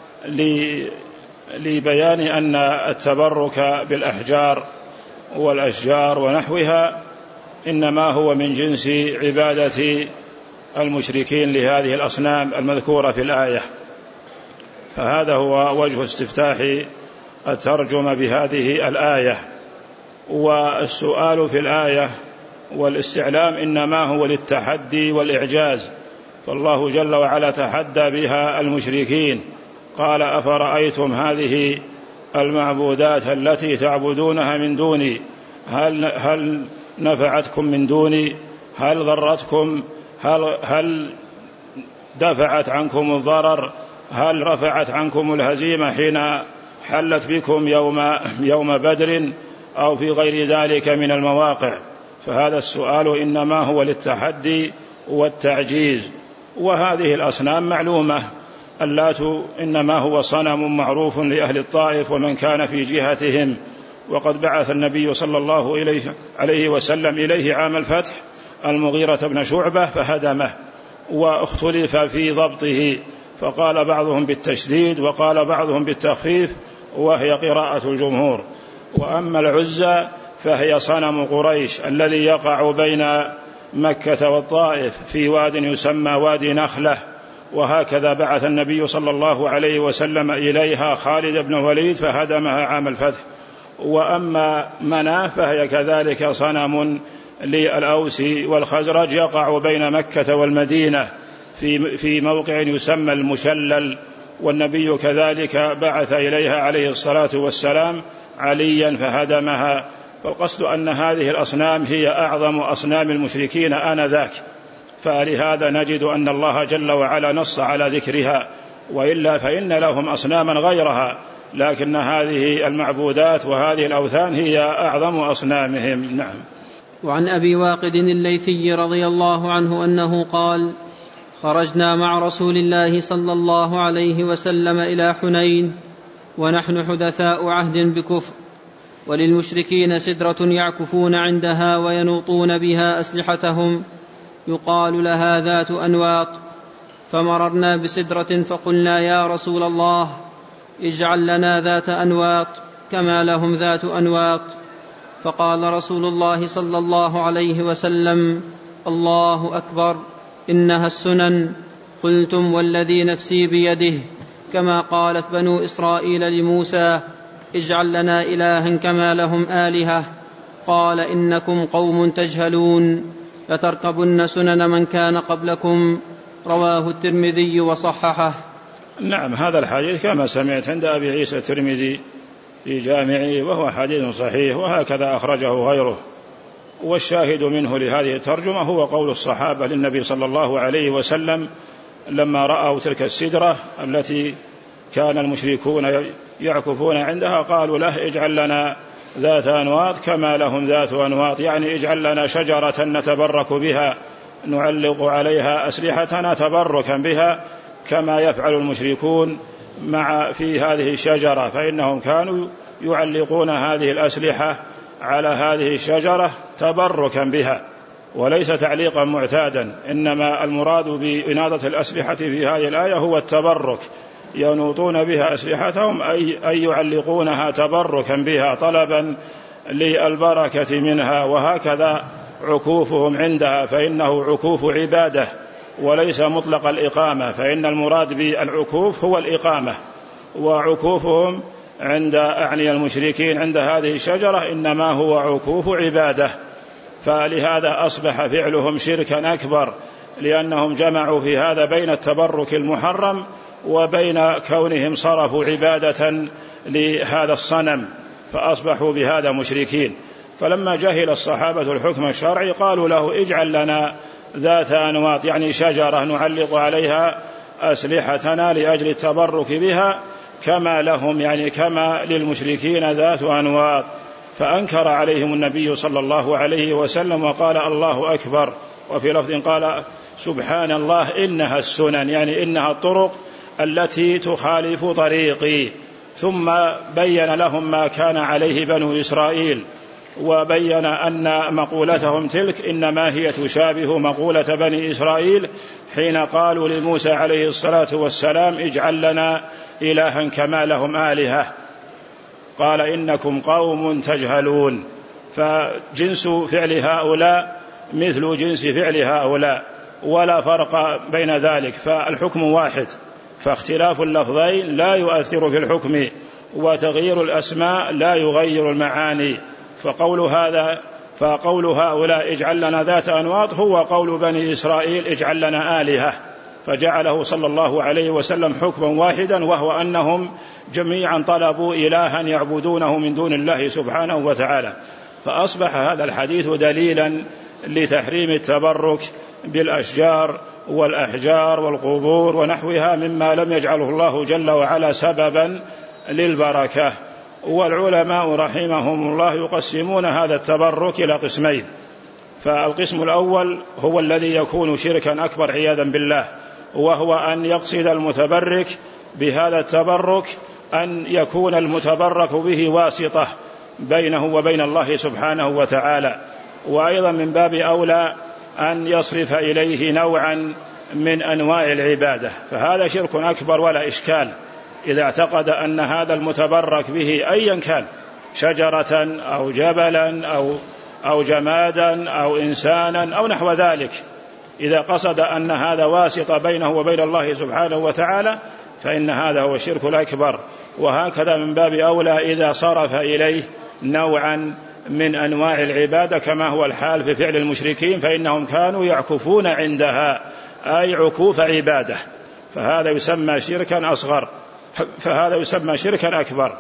B: لبيان أن التبرك بالأحجار والأشجار ونحوها إنما هو من جنس عبادة المشركين لهذه الأصنام المذكورة في الآية، فهذا هو وجه استفتاح الترجمة بهذه الآية. والسؤال في الآية والاستعلام إنما هو للتحدي والإعجاز، فالله جل وعلا تحدى بها المشركين، قال: أفرأيتم هذه المعبودات التي تعبدونها من دوني، هل, هل نفعتكم من دوني؟ هل ضرتكم؟ هل, هل دفعت عنكم الضرر؟ هل رفعت عنكم الهزيمة حين حلت بكم يوم, يوم بدر أو في غير ذلك من المواقع؟ فهذا السؤال إنما هو للتحدي والتعجيز. وهذه الأصنام معلومة، اللات إنما هو صنم معروف لأهل الطائف ومن كان في جهتهم، وقد بعث النبي صلى الله عليه وسلم إليه عام الفتح المغيرة بن شعبة فهدمه، واختلف في ضبطه، فقال بعضهم بالتشديد وقال بعضهم بالتخفيف، وهي قراءة الجمهور. وأما العزى فهي صنم قريش الذي يقع بين مكة والطائف في واد يسمى وادي نخلة، وهكذا بعث النبي صلى الله عليه وسلم إليها خالد بن الوليد فهدمها عام الفتح. وأما مناة فهي كذلك صنم للأوس والخزرج يقع بين مكة والمدينة في في موقع يسمى المشلل، والنبي كذلك بعث إليها عليه الصلاة والسلام عليا فهدمها فالقصد أن هذه الأصنام هي أعظم أصنام المشركين آنذاك، فلهذا نجد أن الله جل وعلا نص على ذكرها، وإلا فإن لهم أصناما غيرها، لكن هذه المعبودات وهذه الأوثان هي أعظم أصنامهم. نعم.
A: وعن أبي واقد الليثي رضي الله عنه أنه قال: خرجنا مع رسول الله صلى الله عليه وسلم إلى حنين ونحن حدثاء عهد بكفر، وللمشركين سدرة يعكفون عندها وينوطون بها أسلحتهم يقال لها ذات أنواط، فمررنا بسدرة فقلنا: يا رسول الله، اجعل لنا ذات أنواط كما لهم ذات أنواط. فقال رسول الله صلى الله عليه وسلم: الله أكبر، إنها السنن. قلتم: والذي نفسي بيده، كما قالت بنو إسرائيل لموسى: اجعل لنا إلها كما لهم آلهة. قال: إنكم قوم تجهلون، لتركبن سنن من كان قبلكم. رواه الترمذي وصححه.
B: نعم، هذا الحديث كما سمعت عند أبي عيسى الترمذي في جامعه، وهو حديث صحيح، وهكذا أخرجه غيره. والشاهد منه لهذه الترجمة هو قول الصحابة للنبي صلى الله عليه وسلم لما رأوا تلك السدرة التي كان المشركون يعكفون عندها، قالوا له: اجعل لنا ذات أنواط كما لهم ذات أنواط، يعني اجعل لنا شجرة نتبرك بها نعلق عليها أسلحتنا تبركا بها كما يفعل المشركون مع في هذه الشجرة، فإنهم كانوا يعلقون هذه الأسلحة على هذه الشجرة تبركا بها، وليس تعليقا معتادا، إنما المراد بإناضة الأسلحة في هذه الآية هو التبرك، ينوطون بها أسلحتهم أي, أي يعلقونها تبركا بها طلبا للبركة منها. وهكذا عكوفهم عندها، فإنه عكوف عبادة وليس مطلق الإقامة، فإن المراد بالعكوف هو الإقامة، وعكوفهم عند أعني المشركين عند هذه الشجرة إنما هو عكوف عبادة، فلهذا أصبح فعلهم شركا أكبر، لأنهم جمعوا في هذا بين التبرك المحرم وبين كونهم صرفوا عبادة لهذا الصنم، فأصبحوا بهذا مشركين. فلما جهل الصحابة الحكم الشرعي قالوا له: اجعل لنا ذات أنواط، يعني شجرة نعلق عليها أسلحتنا لأجل التبرك بها كما لهم، يعني كما للمشركين ذات أنواط. فأنكر عليهم النبي صلى الله عليه وسلم وقال: الله أكبر. وفي لفظ قال: سبحان الله، إنها السنن، يعني إنها الطرق التي تخالف طريقي. ثم بين لهم ما كان عليه بنو إسرائيل، وبين أن مقولتهم تلك إنما هي تشابه مقولة بني إسرائيل حين قالوا لموسى عليه الصلاة والسلام: اجعل لنا إلها كما لهم آلهة. قال: إنكم قوم تجهلون. فجنس فعل هؤلاء مثل جنس فعل هؤلاء، ولا فرق بين ذلك، فالحكم واحد، فاختلاف اللفظين لا يؤثر في الحكم، وتغيير الأسماء لا يغير المعاني. فقول هذا فقول هؤلاء اجعل لنا ذات أنواط هو قول بني إسرائيل اجعل لنا آلهة، فجعله صلى الله عليه وسلم حكما واحدا، وهو أنهم جميعا طلبوا إلها يعبدونه من دون الله سبحانه وتعالى. فأصبح هذا الحديث دليلا لتحريم التبرك بالأشجار والأحجار والقبور ونحوها مما لم يجعله الله جل وعلا سببا للبركة. والعلماء رحمهم الله يقسمون هذا التبرك إلى قسمين، فالقسم الأول هو الذي يكون شركا أكبر عياذا بالله، وهو أن يقصد المتبرك بهذا التبرك أن يكون المتبرك به واسطة بينه وبين الله سبحانه وتعالى، وأيضا من باب أولى أن يصرف إليه نوعا من أنواع العبادة، فهذا شرك أكبر ولا إشكال إذا اعتقد أن هذا المتبرك به أيا كان شجرة أو جبلا أو, أو جمادا أو إنسانا أو نحو ذلك، إذا قصد أن هذا واسطة بينه وبين الله سبحانه وتعالى فإن هذا هو الشرك الأكبر. وهكذا من باب أولى إذا صرف إليه نوعا من أنواع العبادة كما هو الحال في فعل المشركين، فإنهم كانوا يعكفون عندها أي عكوف عبادة، فهذا يسمى شركا أصغر، فهذا يسمى شركا أكبر.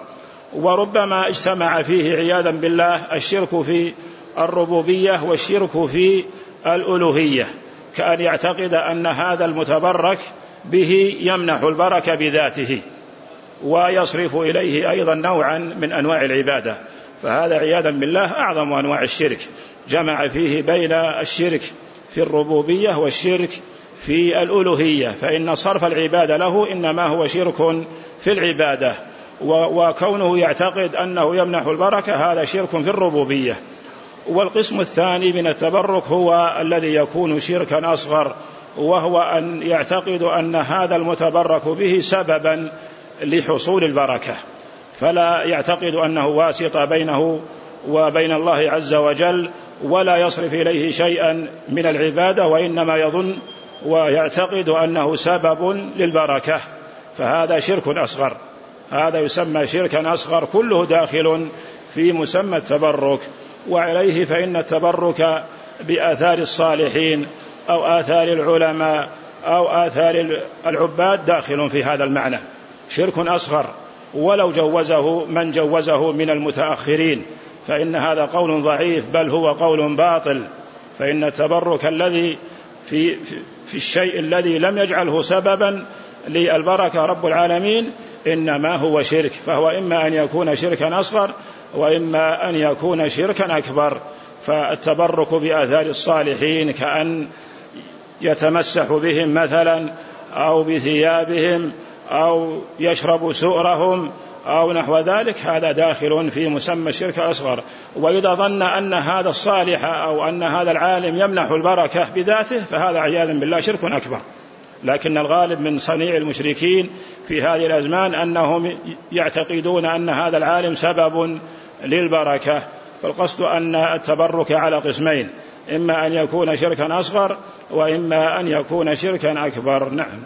B: وربما اجتمع فيه عياذا بالله الشرك في الربوبية والشرك في الألوهية، كأن يعتقد أن هذا المتبرك به يمنح البركة بذاته ويصرف إليه أيضا نوعا من أنواع العبادة، فهذا عياذا بالله أعظم أنواع الشرك، جمع فيه بين الشرك في الربوبية والشرك في الألوهية، فإن صرف العبادة له إنما هو شرك في العبادة، وكونه يعتقد أنه يمنح البركة هذا شرك في الربوبية. والقسم الثاني من التبرك هو الذي يكون شركا أصغر، وهو أن يعتقد أن هذا المتبرك به سببا لحصول البركة، فلا يعتقد أنه واسطة بينه وبين الله عز وجل، ولا يصرف إليه شيئا من العبادة، وإنما يظن ويعتقد أنه سبب للبركة، فهذا شرك أصغر، هذا يسمى شركا أصغر، كله داخل في مسمى التبرك. وعليه فإن التبرك بآثار الصالحين أو آثار العلماء أو آثار العباد داخل في هذا المعنى، شرك أصغر، ولو جوزه من جوزه من المتأخرين فإن هذا قول ضعيف، بل هو قول باطل، فإن التبرك الذي في, في الشيء الذي لم يجعله سببا للبركة رب العالمين إنما هو شرك، فهو إما أن يكون شركا أصغر وإما أن يكون شركا أكبر. فالتبرك بآثار الصالحين كأن يتمسح بهم مثلا أو بثيابهم أو يشرب سؤرهم أو نحو ذلك، هذا داخل في مسمى الشرك الأصغر. وإذا ظن أن هذا الصالح أو أن هذا العالم يمنح البركة بذاته فهذا عياذا بالله شرك أكبر. لكن الغالب من صنيع المشركين في هذه الأزمان أنهم يعتقدون أن هذا العالم سبب للبركة. فالقصد أن التبرك على قسمين، إما أن يكون شركا أصغر وإما أن يكون شركا أكبر. نعم.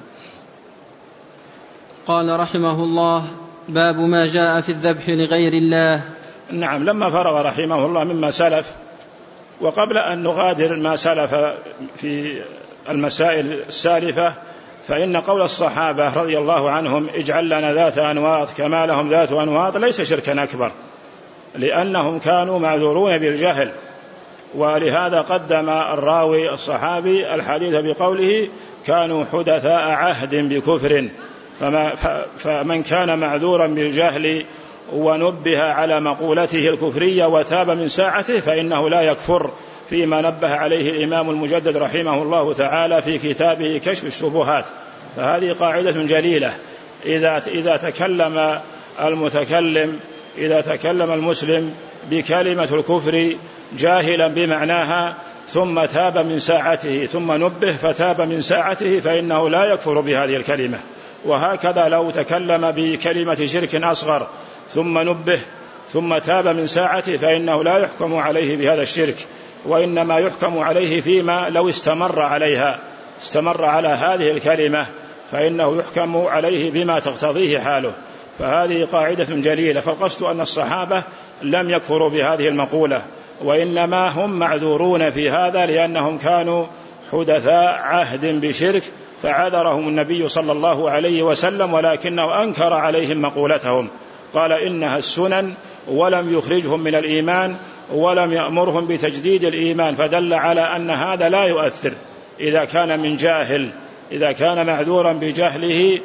A: قال رحمه الله: باب ما جاء في الذبح لغير الله.
B: نعم. لما فرغ رحمه الله مما سلف، وقبل أن نغادر ما سلف في المسائل السالفة، فإن قول الصحابة رضي الله عنهم اجعل لنا ذات أنواط كما لهم ذات أنواط ليس شركا أكبر، لأنهم كانوا معذورون بالجهل، ولهذا قدم الراوي الصحابي الحديث بقوله كانوا حدثاء عهد بكفر، فما فمن كان معذورا بالجهل ونبه على مقولته الكفرية وتاب من ساعته فإنه لا يكفر، فيما نبه عليه الإمام المجدد رحمه الله تعالى في كتابه كشف الشبهات. فهذه قاعدة جليلة، إذا إذا تكلم المتكلم إذا تكلم المسلم بكلمة الكفر جاهلا بمعناها ثم تاب من ساعته ثم نبه فتاب من ساعته فإنه لا يكفر بهذه الكلمة. وهكذا لو تكلم بكلمة شرك أصغر ثم نبه ثم تاب من ساعته فإنه لا يحكم عليه بهذا الشرك، وإنما يحكم عليه فيما لو استمر عليها استمر على هذه الكلمة فإنه يحكم عليه بما تقتضيه حاله. فهذه قاعدة جليلة. فالقصد أن الصحابة لم يكفروا بهذه المقولة، وإنما هم معذورون في هذا لأنهم كانوا حدثاء عهد بشرك، فعذرهم النبي صلى الله عليه وسلم، ولكنه أنكر عليهم مقولتهم، قال إنها السنن، ولم يخرجهم من الإيمان ولم يأمرهم بتجديد الإيمان، فدل على أن هذا لا يؤثر إذا كان من جاهل، إذا كان معذورا بجهله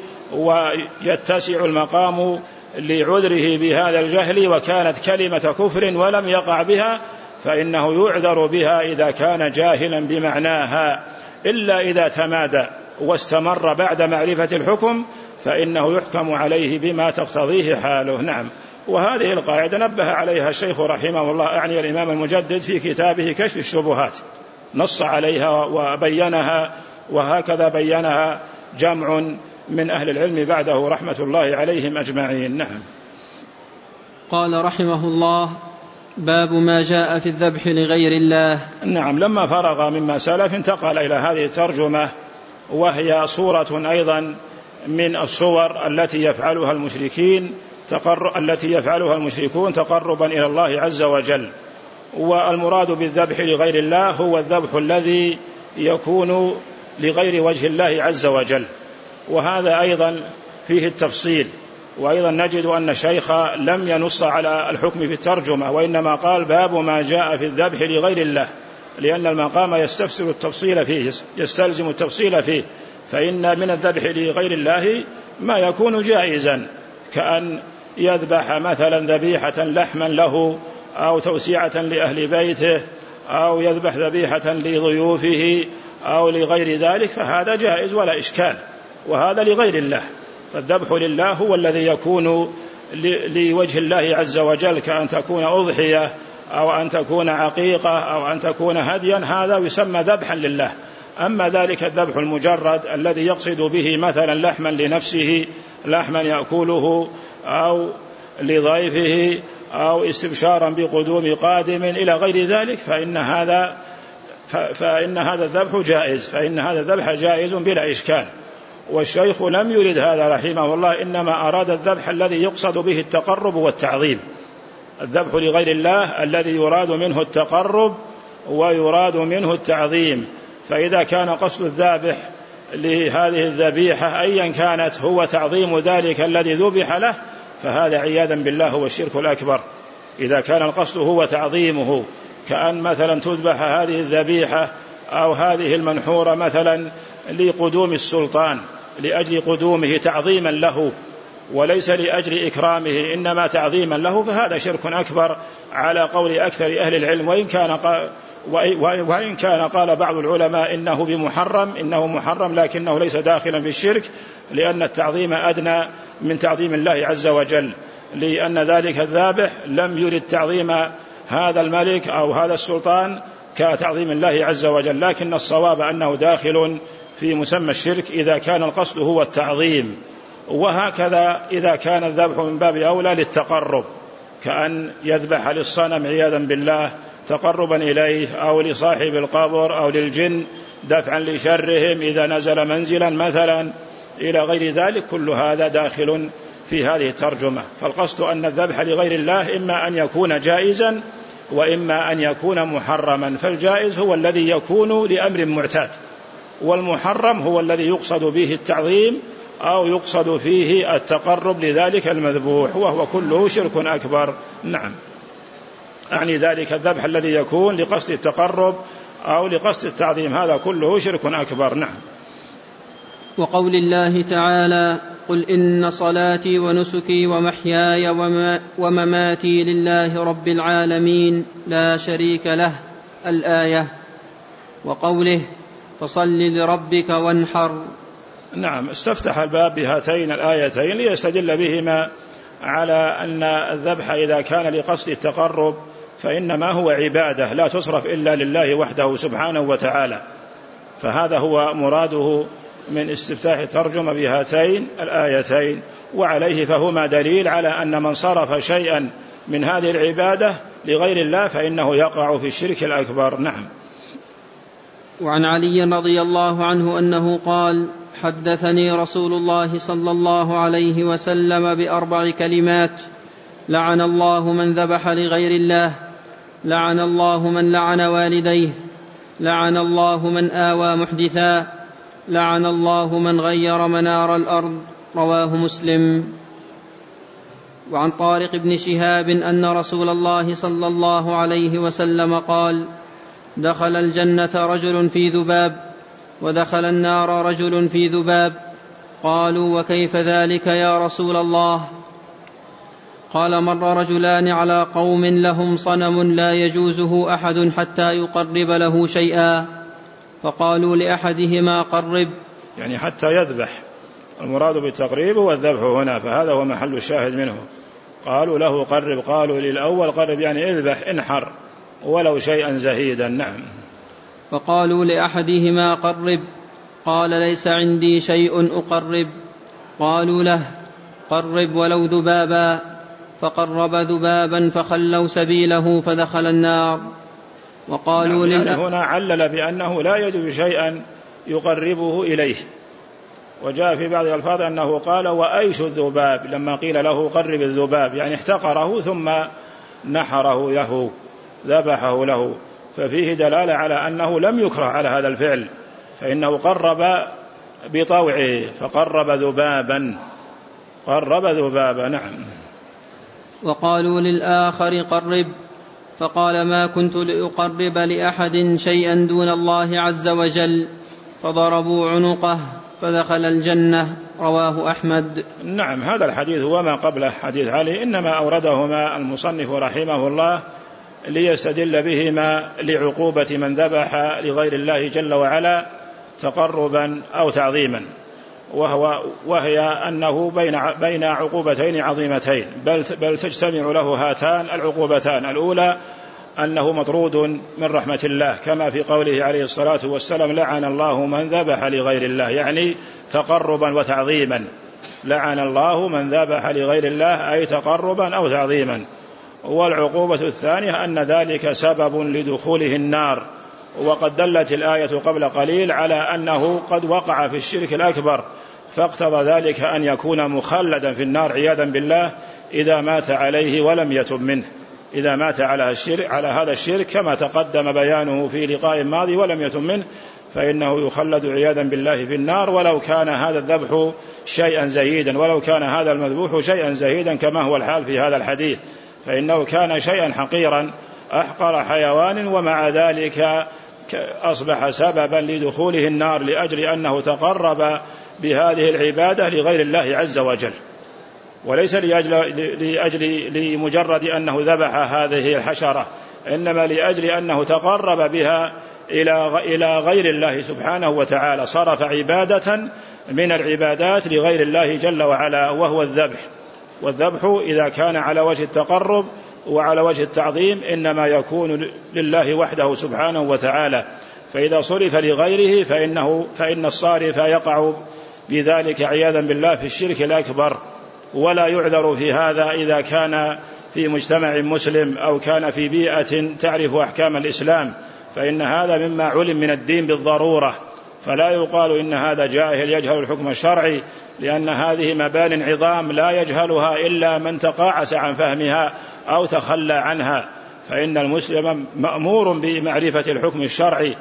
B: ويتسع المقام لعذره بهذا الجهل وكانت كلمة كفر ولم يقع بها فإنه يعذر بها إذا كان جاهلا بمعناها، إلا إذا تمادى واستمر بعد معرفة الحكم فإنه يحكم عليه بما تقتضيه حاله. نعم. وهذه القاعدة نبه عليها الشيخ رحمه الله، أعني الإمام المجدد، في كتابه كشف الشبهات، نص عليها وبينها، وهكذا بينها جمع من أهل العلم بعده رحمة الله عليهم أجمعين. نعم.
A: قال رحمه الله: باب ما جاء في الذبح لغير الله.
B: نعم. لما فرغ مما سلف انتقل إلى هذه الترجمة، وهي صورة أيضا من الصور التي يفعلها المشركين تقر... التي يفعلها المشركون تقربا إلى الله عز وجل. والمراد بالذبح لغير الله هو الذبح الذي يكون لغير وجه الله عز وجل، وهذا أيضا فيه التفصيل، وأيضا نجد أن الشيخ لم ينص على الحكم في الترجمة، وإنما قال باب ما جاء في الذبح لغير الله، لأن المقام يستفسر التفصيل فيه، يستلزم التفصيل فيه. فإن من الذبح لغير الله ما يكون جائزا، كأن يذبح مثلا ذبيحة لحما له، أو توسعة لأهل بيته، أو يذبح ذبيحة لضيوفه أو لغير ذلك، فهذا جائز ولا إشكال، وهذا لغير الله. فالذبح لله هو الذي يكون لوجه الله عز وجل، كأن تكون أضحية أو أن تكون عقيقة أو أن تكون هديا، هذا يسمى ذبحا لله. أما ذلك الذبح المجرد الذي يقصد به مثلا لحما لنفسه، لحما يأكله، أو لضيفه، أو استبشارا بقدوم قادم إلى غير ذلك، فإن هذا فإن هذا الذبح جائز، فإن هذا الذبح جائز بلا إشكال. والشيخ لم يرد هذا رحمه الله، إنما أراد الذبح الذي يقصد به التقرب والتعظيم، الذبح لغير الله الذي يراد منه التقرب ويراد منه التعظيم. فإذا كان قصد الذابح لهذه الذبيحة أيا كانت هو تعظيم ذلك الذي ذبح له، فهذا عياذا بالله هو الشرك الأكبر. إذا كان القصد هو تعظيمه، كأن مثلا تذبح هذه الذبيحة أو هذه المنحورة مثلا لقدوم السلطان، لأجل قدومه تعظيما له وليس لأجل إكرامه، إنما تعظيما له، فهذا شرك أكبر على قول أكثر أهل العلم. وإن كان قال وإن كان قال بعض العلماء إنه بمحرم إنه محرم لكنه ليس داخلا في الشرك، لأن التعظيم أدنى من تعظيم الله عز وجل، لأن ذلك الذابح لم يرد تعظيم هذا الملك أو هذا السلطان كتعظيم الله عز وجل، لكن الصواب أنه داخل في مسمى الشرك إذا كان القصد هو التعظيم. وهكذا إذا كان الذبح من باب أولى للتقرب، كأن يذبح للصنم عياذا بالله تقربا إليه، أو لصاحب القبر أو للجن دفعا لشرهم إذا نزل منزلا مثلا إلى غير ذلك، كل هذا داخل في هذه الترجمة. فالقصد أن الذبح لغير الله إما أن يكون جائزا وإما أن يكون محرما، فالجائز هو الذي يكون لأمر معتاد، والمحرم هو الذي يقصد به التعظيم أو يقصد فيه التقرب لذلك المذبوح، وهو كله شرك أكبر. نعم، أعني ذلك الذبح الذي يكون لقصد التقرب أو لقصد التعظيم، هذا كله شرك أكبر. نعم.
A: وقول الله تعالى: قل إن صلاتي ونسكي ومحياي ومماتي لله رب العالمين لا شريك له، الآية. وقوله: فصل لربك وانحر.
B: نعم، استفتح الباب بهاتين الآيتين ليستدل بهما على أن الذبح إذا كان لقصد التقرب فإنما هو عبادة لا تصرف إلا لله وحده سبحانه وتعالى، فهذا هو مراده من استفتاح ترجمة بهاتين الآيتين، وعليه فهما دليل على أن من صرف شيئا من هذه العبادة لغير الله فإنه يقع في الشرك الأكبر. نعم.
A: وعن علي رضي الله عنه أنه قال: حدثني رسول الله صلى الله عليه وسلم بأربع كلمات: لعن الله من ذبح لغير الله، لعن الله من لعن والديه، لعن الله من آوى محدثا، لعن الله من غير منار الأرض. رواه مسلم. وعن طارق بن شهاب أن رسول الله صلى الله عليه وسلم قال: دخل الجنة رجل في ذباب، ودخل النار رجل في ذباب. قالوا: وكيف ذلك يا رسول الله؟ قال: مر رجلان على قوم لهم صنم لا يجوزه أحد حتى يقرب له شيئا، فقالوا لأحدهما: قرب،
B: يعني حتى يذبح، المراد بالتقريب هو الذبح هنا، فهذا هو محل الشاهد منه. قالوا له: قرب، قالوا للأول قرب يعني اذبح، انحر ولو شيئا زهيدا. نعم.
A: فقالوا لأحدهما: قرب، قال: ليس عندي شيء أقرب. قالوا له: قرب ولو ذبابا، فقرب ذبابا فخلوا سبيله فدخل النار. وقالوا
B: نعم،
A: لل...
B: يعني هنا علل بأنه لا يجب شيئا يقربه إليه. وجاء في بعض الألفاظ أنه قال: وأيش الذباب، لما قيل له قرب الذباب يعني احتقره ثم نحره له، ذبحه له، ففيه دلالة على أنه لم يكره على هذا قرب ذبابا. نعم.
A: وقالوا للآخر قرب، فقال ما كنت لأقرب لأحد شيئا دون الله عز وجل، فضربوا عنقه فدخل الجنة. رواه أحمد.
B: نعم. هذا الحديث وما قبله حديث علي إنما أوردهما المصنف رحمه الله ليستدل بهما لعقوبة من ذبح لغير الله جل وعلا تقربا أو تعظيما، وهو وهي أنه بين بين عقوبتين عظيمتين، بل بل تجتمع له هاتان العقوبتان. الأولى أنه مطرود من رحمة الله، كما في قوله عليه الصلاة والسلام لعن الله من ذبح لغير الله، يعني تقربا وتعظيما. لعن الله من ذبح لغير الله أي تقربا أو تعظيما. والعقوبة الثانية أن ذلك سبب لدخوله النار، وقد دلت الآية قبل قليل على أنه قد وقع في الشرك الأكبر، فاقتضى ذلك أن يكون مخلدا في النار عياذا بالله إذا مات عليه ولم يتب منه. إذا مات على الشرك على هذا الشرك كما تقدم بيانه في لقاء ماضي ولم يتب منه، فإنه يخلد عياذا بالله في النار، ولو كان هذا الذبح شيئا زهيدا، ولو كان هذا المذبوح شيئا زهيدا كما هو الحال في هذا الحديث، فإنه كان شيئا حقيرا أحقر حيوان، ومع ذلك أصبح سببا لدخوله النار لأجل أنه تقرب بهذه العبادة لغير الله عز وجل، وليس لأجل, لأجل لمجرد أنه ذبح هذه الحشرة، إنما لأجل أنه تقرب بها إلى غير الله سبحانه وتعالى، صرف عبادة من العبادات لغير الله جل وعلا وهو الذبح. والذبح إذا كان على وجه التقرب وعلى وجه التعظيم إنما يكون لله وحده سبحانه وتعالى، فإذا صرف لغيره فإنه فإن الصارف يقع بذلك عياذا بالله في الشرك الأكبر، ولا يعذر في هذا إذا كان في مجتمع مسلم أو كان في بيئة تعرف أحكام الإسلام، فإن هذا مما علم من الدين بالضرورة، فلا يقال إن هذا جاهل يجهل الحكم الشرعي، لأن هذه مبان عظام لا يجهلها إلا من تقاعس عن فهمها أو تخلى عنها، فإن المسلم مأمور بمعرفة الحكم الشرعي،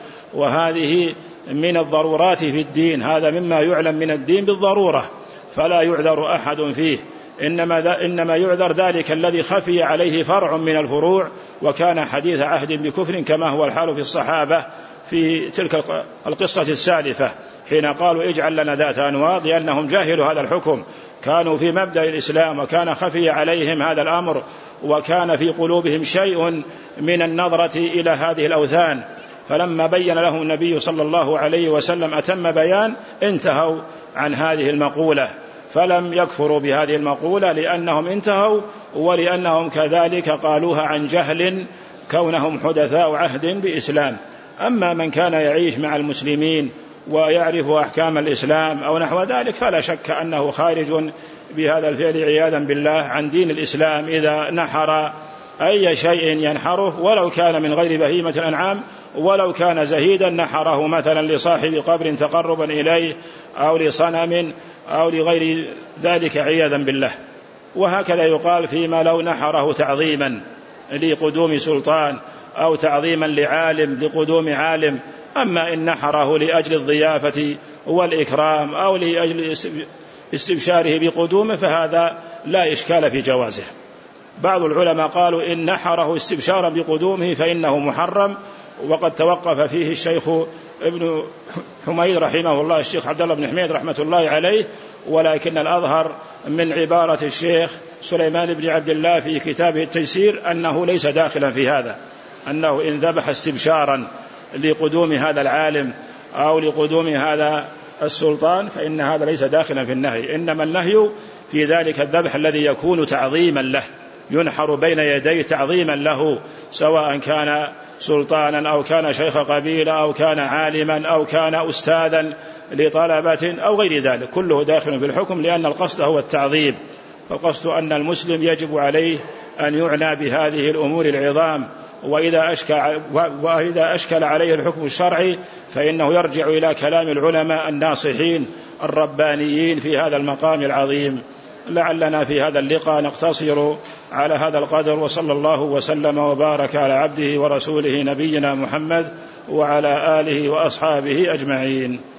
B: وهذه من الضرورات في الدين، هذا مما يعلم من الدين بالضرورة، فلا يعذر أحد فيه، إنما, إنما يعذر ذلك الذي خفي عليه فرع من الفروع وكان حديث عهد بكفر، كما هو الحال في الصحابة في تلك القصة السالفة حين قالوا اجعل لنا ذات أنواط، لأنهم جاهلوا هذا الحكم، كانوا في مبدأ الإسلام وكان خفي عليهم هذا الأمر، وكان في قلوبهم شيء من النظرة إلى هذه الأوثان، فلما بين لهم النبي صلى الله عليه وسلم أتم بيان انتهوا عن هذه المقولة، فلم يكفروا بهذه المقولة لأنهم انتهوا، ولأنهم كذلك قالوها عن جهل كونهم حدثاء عهد بإسلام. أما من كان يعيش مع المسلمين ويعرف أحكام الإسلام أو نحو ذلك فلا شك أنه خارج بهذا الفعل عياذا بالله عن دين الإسلام إذا نحر أي شيء ينحره، ولو كان من غير بهيمة الأنعام، ولو كان زهيدا نحره مثلا لصاحب قبر تقربا إليه أو لصنم أو لغير ذلك عياذا بالله. وهكذا يقال فيما لو نحره تعظيما لقدوم سلطان أو تعظيما لعالم لقدوم عالم، أما إن نحره لأجل الضيافة والإكرام أو لأجل استبشاره بقدومه فهذا لا إشكال في جوازه. بعض العلماء قالوا إن نحره استبشارا بقدومه فإنه محرم، وقد توقف فيه الشيخ ابن حميد رحمه الله الشيخ عبد الله بن حميد رحمة الله عليه، ولكن الأظهر من عبارة الشيخ سليمان بن عبد الله في كتابه التيسير أنه ليس داخلا في هذا، أنه إن ذبح استبشارا لقدوم هذا العالم أو لقدوم هذا السلطان فإن هذا ليس داخلا في النهي، إنما النهي في ذلك الذبح الذي يكون تعظيما له، ينحر بين يديه تعظيما له، سواء كان سلطانا أو كان شيخ قبيلة أو كان عالما أو كان أستاذا لطلبة أو غير ذلك، كله داخل في الحكم، لأن القصد هو التعظيم، فالقصد أن المسلم يجب عليه أن يعنى بهذه الأمور العظام، وإذا أشكل, وإذا أشكل عليه الحكم الشرعي فإنه يرجع إلى كلام العلماء الناصحين الربانيين في هذا المقام العظيم. لعلنا في هذا اللقاء نقتصر على هذا القدر، وصلى الله وسلم وبارك على عبده ورسوله نبينا محمد وعلى آله وأصحابه أجمعين.